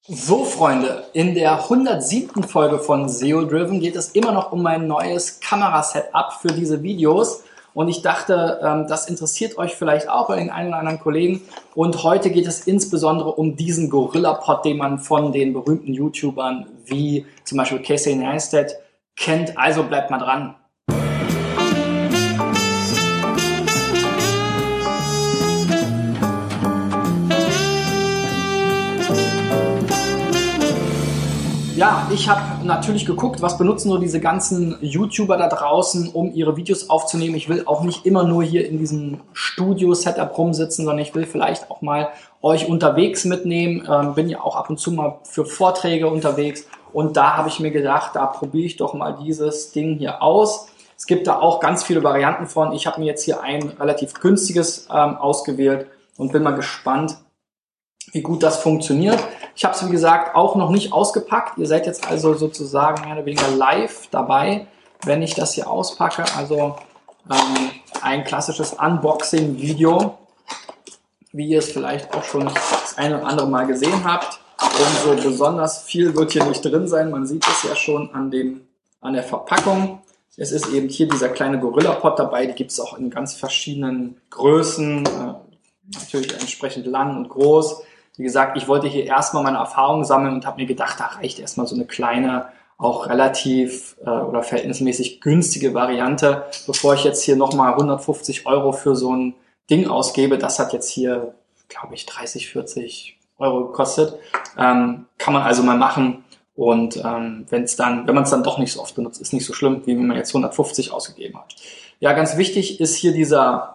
So, Freunde, in der 107. Folge von SEO Driven geht es immer noch um mein neues Kamerasetup für diese Videos. Und ich dachte, das interessiert euch vielleicht auch bei den einen oder anderen Kollegen. Und heute geht es insbesondere um diesen Gorilla-Pod, den man von den berühmten YouTubern wie zum Beispiel Casey Neistat kennt. Also bleibt mal dran. Ja, ich habe natürlich geguckt, was benutzen so diese ganzen YouTuber da draußen, um ihre Videos aufzunehmen. Ich will auch nicht immer nur hier in diesem Studio-Setup rumsitzen, sondern ich will vielleicht auch mal euch unterwegs mitnehmen. Bin ja auch ab und zu mal für Vorträge unterwegs. Und da habe ich mir gedacht, da probiere ich doch mal dieses Ding hier aus. Es gibt da auch ganz viele Varianten von. Ich habe mir jetzt hier ein relativ günstiges ausgewählt und bin mal gespannt, wie gut das funktioniert. Ich habe es, wie gesagt, auch noch nicht ausgepackt. Ihr seid jetzt also sozusagen mehr oder weniger live dabei, wenn ich das hier auspacke. Also ein klassisches Unboxing-Video, wie ihr es vielleicht auch schon das eine oder andere Mal gesehen habt. Und so besonders viel wird hier nicht drin sein. Man sieht es ja schon an der Verpackung. Es ist eben hier dieser kleine Gorilla-Pod dabei. Die gibt es auch in ganz verschiedenen Größen, natürlich entsprechend lang und groß. Wie gesagt, ich wollte hier erstmal meine Erfahrungen sammeln und habe mir gedacht, da reicht erstmal so eine kleine, auch relativ oder verhältnismäßig günstige Variante, bevor ich jetzt hier nochmal 150 € für so ein Ding ausgebe. Das hat jetzt hier, glaube ich, 30, 40 € gekostet. Kann man also mal machen. Und wenn man es dann doch nicht so oft benutzt, ist nicht so schlimm, wie wenn man jetzt 150 ausgegeben hat. Ja, ganz wichtig ist hier dieser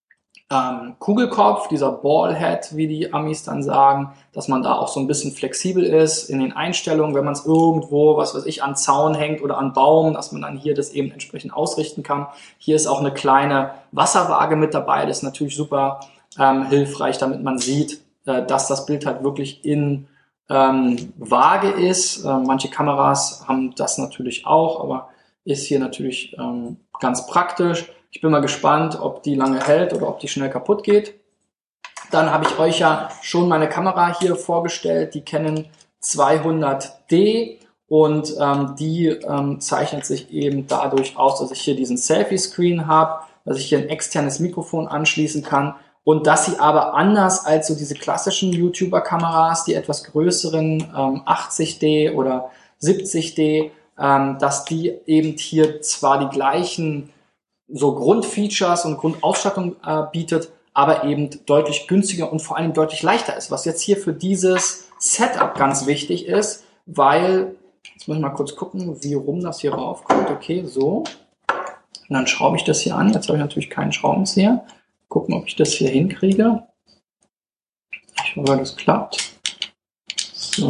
Kugelkopf, dieser Ballhead, wie die Amis dann sagen, dass man da auch so ein bisschen flexibel ist in den Einstellungen, wenn man es irgendwo, was weiß ich, an Zaun hängt oder an Baum, dass man dann hier das eben entsprechend ausrichten kann. Hier ist auch eine kleine Wasserwaage mit dabei, das ist natürlich super hilfreich, damit man sieht, dass das Bild halt wirklich in Waage ist. Manche Kameras haben das natürlich auch, aber ist hier natürlich ganz praktisch. Ich bin mal gespannt, ob die lange hält oder ob die schnell kaputt geht. Dann habe ich euch ja schon meine Kamera hier vorgestellt, die Canon 200D, und die zeichnet sich eben dadurch aus, dass ich hier diesen Selfie-Screen habe, dass ich hier ein externes Mikrofon anschließen kann und dass sie aber anders als so diese klassischen YouTuber-Kameras, die etwas größeren 80D oder 70D, dass die eben hier zwar die gleichen so Grundfeatures und Grundausstattung bietet, aber eben deutlich günstiger und vor allem deutlich leichter ist, was jetzt hier für dieses Setup ganz wichtig ist, weil, jetzt muss ich mal kurz gucken, wie rum das hier raufkommt. Okay, so. Und dann schraube ich das hier an. Jetzt habe ich natürlich keinen Schraubenzieher. Gucken, ob ich das hier hinkriege. Ich hoffe, das klappt. So.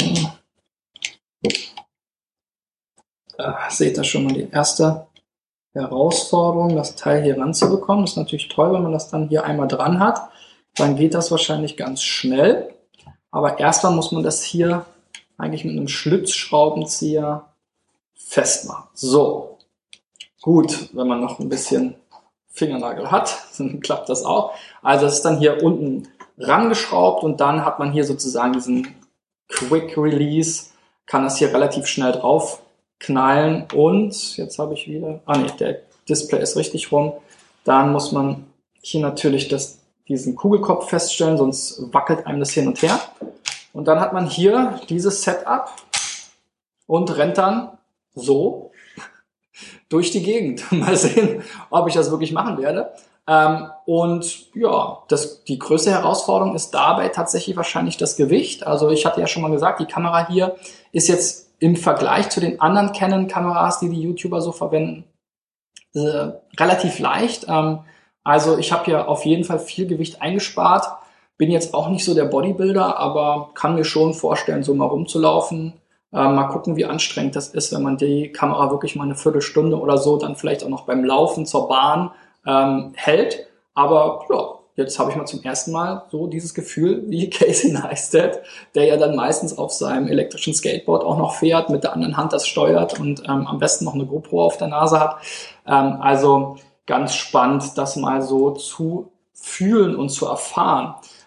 Seht ihr schon mal die erste Herausforderung, das Teil hier ranzubekommen. Das ist natürlich toll, wenn man das dann hier einmal dran hat. Dann geht das wahrscheinlich ganz schnell. Aber erstmal muss man das hier eigentlich mit einem Schlitzschraubenzieher festmachen. So, gut, wenn man noch ein bisschen Fingernagel hat, dann klappt das auch. Also es ist dann hier unten rangeschraubt und dann hat man hier sozusagen diesen Quick Release, kann das hier relativ schnell drauf knallen und jetzt habe ich wieder, der Display ist richtig rum, dann muss man hier natürlich diesen Kugelkopf feststellen, sonst wackelt einem das hin und her und dann hat man hier dieses Setup und rennt dann so durch die Gegend. Mal sehen, ob ich das wirklich machen werde. Und ja, die größte Herausforderung ist dabei tatsächlich wahrscheinlich das Gewicht. Also ich hatte ja schon mal gesagt, die Kamera hier ist jetzt im Vergleich zu den anderen Canon-Kameras, die YouTuber so verwenden, relativ leicht. Also ich habe hier auf jeden Fall viel Gewicht eingespart. Bin jetzt auch nicht so der Bodybuilder, aber kann mir schon vorstellen, so mal rumzulaufen. Mal gucken, wie anstrengend das ist, wenn man die Kamera wirklich mal eine Viertelstunde oder so dann vielleicht auch noch beim Laufen zur Bahn hält. Aber ja, jetzt habe ich mal zum ersten Mal so dieses Gefühl wie Casey Neistat, der ja dann meistens auf seinem elektrischen Skateboard auch noch fährt, mit der anderen Hand das steuert und am besten noch eine GoPro auf der Nase hat. Also ganz spannend, das mal so zu fühlen und zu erfahren.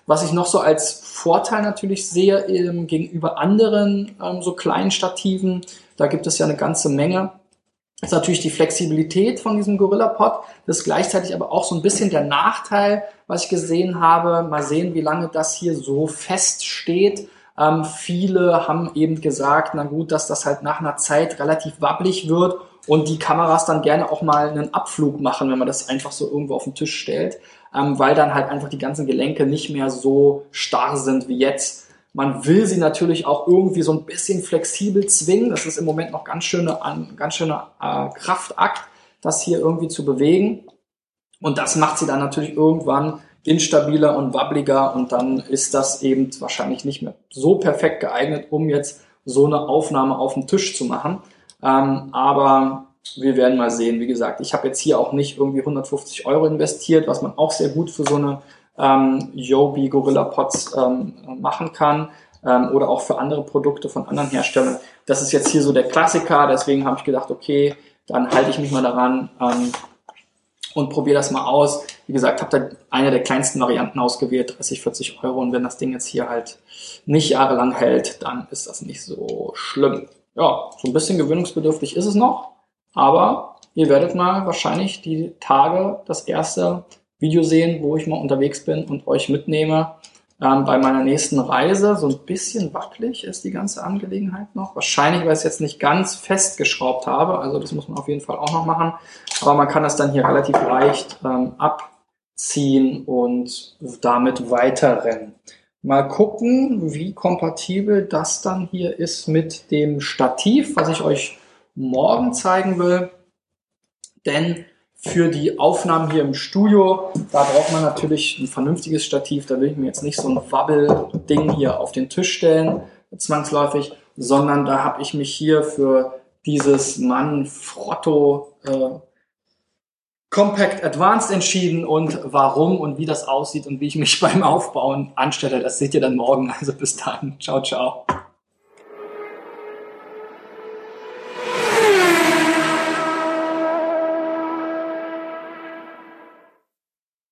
Was ich noch so als Vorteil natürlich sehe gegenüber anderen so kleinen Stativen, da gibt es ja eine ganze Menge, ist natürlich die Flexibilität von diesem GorillaPod. Das ist gleichzeitig aber auch so ein bisschen der Nachteil, was ich gesehen habe. Mal sehen, wie lange das hier so fest steht. Viele haben eben gesagt, na gut, dass das halt nach einer Zeit relativ wabbelig wird und die Kameras dann gerne auch mal einen Abflug machen, wenn man das einfach so irgendwo auf den Tisch stellt, weil dann halt einfach die ganzen Gelenke nicht mehr so starr sind wie jetzt. Man will sie natürlich auch irgendwie so ein bisschen flexibel zwingen. Das ist im Moment noch ganz schöner Kraftakt, das hier irgendwie zu bewegen. Und das macht sie dann natürlich irgendwann instabiler und wabbliger und dann ist das eben wahrscheinlich nicht mehr so perfekt geeignet, um jetzt so eine Aufnahme auf dem Tisch zu machen. Aber wir werden mal sehen. Wie gesagt, ich habe jetzt hier auch nicht irgendwie 150 € investiert, was man auch sehr gut für so eine Joby GorillaPods machen kann oder auch für andere Produkte von anderen Herstellern. Das ist jetzt hier so der Klassiker, deswegen habe ich gedacht, okay, dann halte ich mich mal daran und probiere das mal aus. Wie gesagt, habe da eine der kleinsten Varianten ausgewählt, 30, 40 € und wenn das Ding jetzt hier halt nicht jahrelang hält, dann ist das nicht so schlimm. Ja, so ein bisschen gewöhnungsbedürftig ist es noch, aber ihr werdet mal wahrscheinlich die Tage das erste Video sehen, wo ich mal unterwegs bin und euch mitnehme bei meiner nächsten Reise. So ein bisschen wackelig ist die ganze Angelegenheit noch. Wahrscheinlich, weil ich es jetzt nicht ganz festgeschraubt habe. Also das muss man auf jeden Fall auch noch machen. Aber man kann das dann hier relativ leicht abziehen und damit weiterrennen. Mal gucken, wie kompatibel das dann hier ist mit dem Stativ, was ich euch morgen zeigen will. Denn für die Aufnahmen hier im Studio, da braucht man natürlich ein vernünftiges Stativ. Da will ich mir jetzt nicht so ein Wabbel-Ding hier auf den Tisch stellen, zwangsläufig, sondern da habe ich mich hier für dieses Manfrotto Compact Advanced entschieden und warum und wie das aussieht und wie ich mich beim Aufbauen anstelle, das seht ihr dann morgen. Also bis dann. Ciao, ciao.